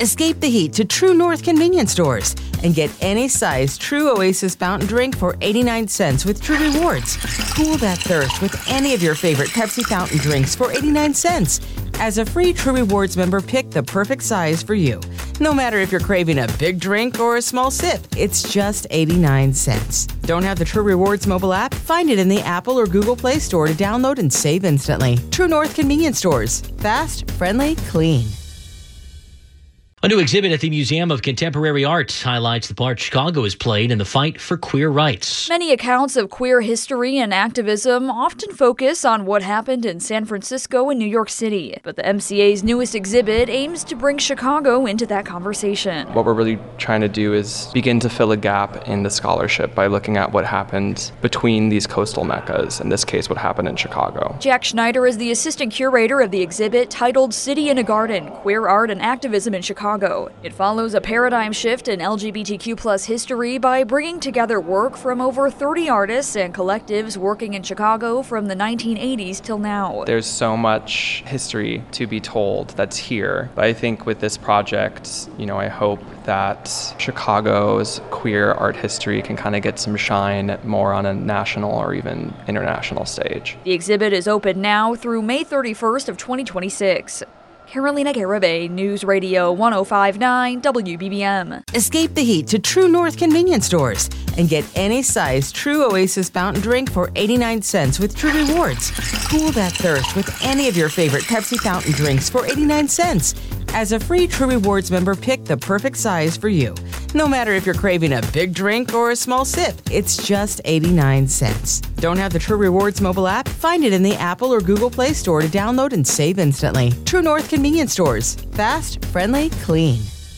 Escape the heat to True North convenience stores and get any size True Oasis fountain drink for 89 cents with True Rewards. Cool that thirst with any of your favorite Pepsi fountain drinks for 89 cents. As a free True Rewards member, pick the perfect size for you. No matter if you're craving a big drink or a small sip, it's just 89 cents. Don't have the True Rewards mobile app? Find it in the Apple or Google Play Store to download and save instantly. True North convenience stores. Fast, friendly, clean. A new exhibit at the Museum of Contemporary Art highlights the part Chicago has played in the fight for queer rights. Many accounts of queer history and activism often focus on what happened in San Francisco and New York City, but the MCA's newest exhibit aims to bring Chicago into that conversation. What we're really trying to do is begin to fill a gap in the scholarship by looking at what happened between these coastal meccas, in this case what happened in Chicago. Jack Schneider is the assistant curator of the exhibit titled City in a Garden, Queer Art and Activism in Chicago. It follows a paradigm shift in LGBTQ+ history by bringing together work from over 30 artists and collectives working in Chicago from the 1980s till now. There's so much history to be told that's here, but I think with this project, I hope that Chicago's queer art history can kind of get some shine more on a national or even international stage. The exhibit is open now through May 31st of 2026. Carolina Garibay, News Radio 105.9 WBBM. Escape the heat to True North convenience stores and get any size True Oasis fountain drink for 89 cents with True Rewards. Cool that thirst with any of your favorite Pepsi fountain drinks for 89 cents. As a free True Rewards member, pick the perfect size for you. No matter if you're craving a big drink or a small sip, it's just 89 cents. Don't have the True Rewards mobile app? Find it in the Apple or Google Play Store to download and save instantly. True North convenience stores. Fast, friendly, clean.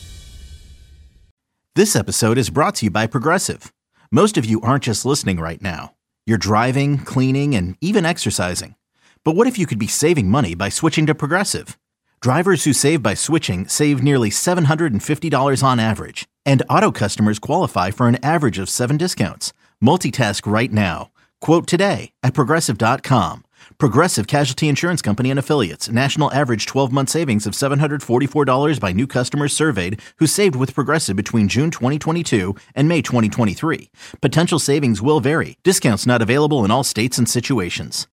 This episode is brought to you by Progressive. Most of you aren't just listening right now. You're driving, cleaning, and even exercising. But what if you could be saving money by switching to Progressive? Drivers who save by switching save nearly $750 on average, and auto customers qualify for an average of 7 discounts. Multitask right now. Quote today at Progressive.com. Progressive Casualty Insurance Company and Affiliates. National average 12-month savings of $744 by new customers surveyed who saved with Progressive between June 2022 and May 2023. Potential savings will vary. Discounts not available in all states and situations.